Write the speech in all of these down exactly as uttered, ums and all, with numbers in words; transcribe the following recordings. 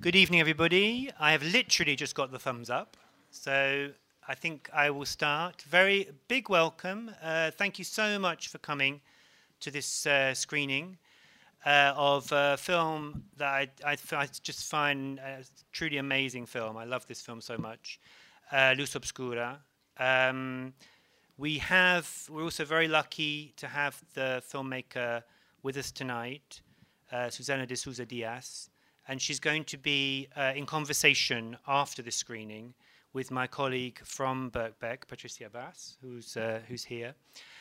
Good evening, everybody. I have literally just got the thumbs up, so I think I will start. Very big welcome. Uh, thank you so much for coming to this uh, screening uh, of a film that I, I, I just find a truly amazing film. I love this film so much, uh, Luz Obscura. Um, we have, we're also very lucky to have the filmmaker with us tonight, uh, Susana de Sousa Diaz. And she's going to be uh, in conversation after the screening with my colleague from Birkbeck, Patricia Bass, who's, uh, who's here.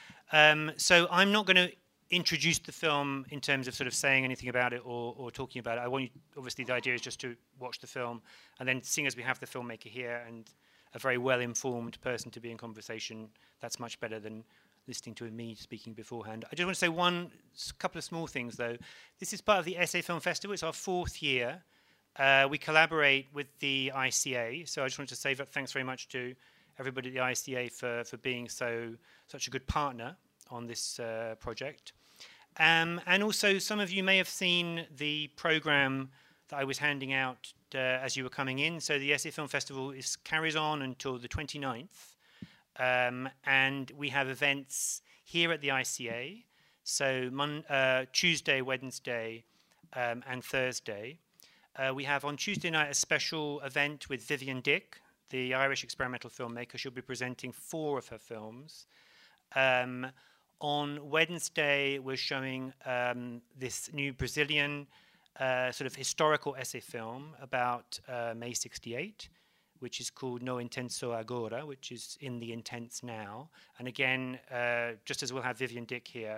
Um, so I'm not going to introduce the film in terms of sort of saying anything about it or, or talking about it. I want you, obviously the idea is just to watch the film, and then seeing as we have the filmmaker here and a very well-informed person to be in conversation, that's much better than listening to me speaking beforehand. I just want to say one couple of small things, though. This is part of the S A Film Festival. It's our fourth year. Uh, we collaborate with the I C A, so I just wanted to say that thanks very much to everybody at the I C A for, for being so such a good partner on this uh, project. Um, and also, some of you may have seen the program that I was handing out uh, as you were coming in. So the S A Film Festival is, carries on until the twenty-ninth. Um, and we have events here at the I C A, so Mon uh, Tuesday, Wednesday, um, and Thursday. Uh, we have on Tuesday night a special event with Vivian Dick, the Irish experimental filmmaker. She'll be presenting four of her films. Um, on Wednesday, we're showing um, this new Brazilian uh, sort of historical essay film about uh, May sixty-eight. Which is called No Intenso Agora, which is in the intense now. And again, uh, just as we'll have Vivian Dick here,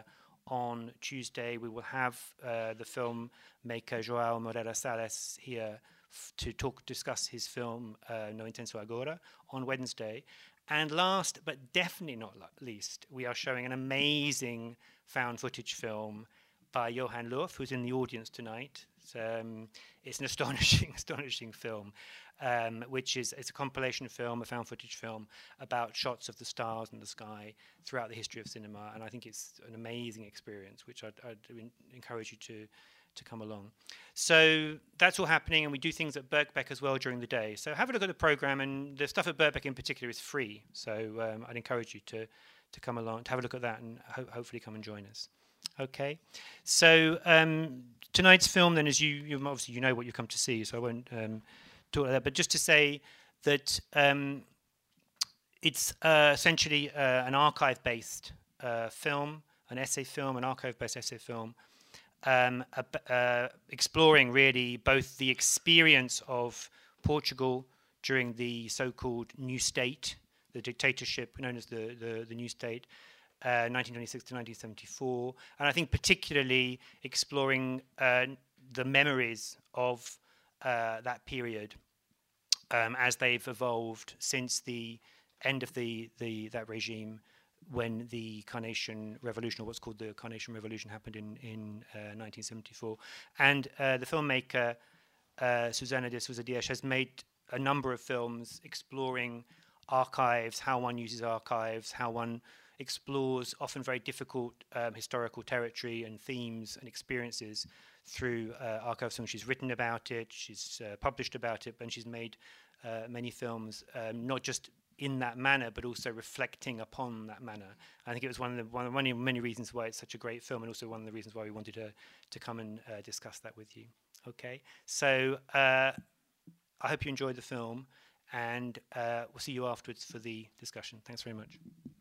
on Tuesday we will have uh, the filmmaker João Moreira Salles here to talk, discuss his film uh, No Intenso Agora on Wednesday. And last, but definitely not least, we are showing an amazing found footage film by Johan Loof, who's in the audience tonight. It's, um, it's an astonishing, astonishing film. Um, which is it's a compilation film, a found footage film about shots of the stars and the sky throughout the history of cinema, and I think it's an amazing experience, which I'd, I'd encourage you to to come along. So that's all happening, and we do things at Birkbeck as well during the day. So have a look at the program, and the stuff at Birkbeck in particular is free. So um, I'd encourage you to to come along, to have a look at that, and ho hopefully come and join us. Okay, so um, tonight's film, then, as you, you obviously you know what you come to see, so I won't. Um, Talk like that, but just to say that um, it's uh, essentially uh, an archive-based uh, film, an essay film, an archive-based essay film, um, uh, exploring really both the experience of Portugal during the so-called New State, the dictatorship known as the, the, the New State, uh, nineteen twenty-six to nineteen seventy-four, and I think particularly exploring uh, the memories of uh, that period. Um, as they've evolved since the end of the, the that regime, when the Carnation Revolution, or what's called the Carnation Revolution, happened in in uh, nineteen seventy-four, and uh, the filmmaker uh, Susana de Sousa Diaz has made a number of films exploring archives, how one uses archives, how one explores often very difficult um, historical territory and themes and experiences through uh, archives. And she's written about it, she's uh, published about it, and she's made uh, many films, um, not just in that manner, but also reflecting upon that manner. I think it was one of the one of many, many reasons why it's such a great film, and also one of the reasons why we wanted to to come and uh, discuss that with you. Okay, so uh, I hope you enjoyed the film, and uh, we'll see you afterwards for the discussion. Thanks very much.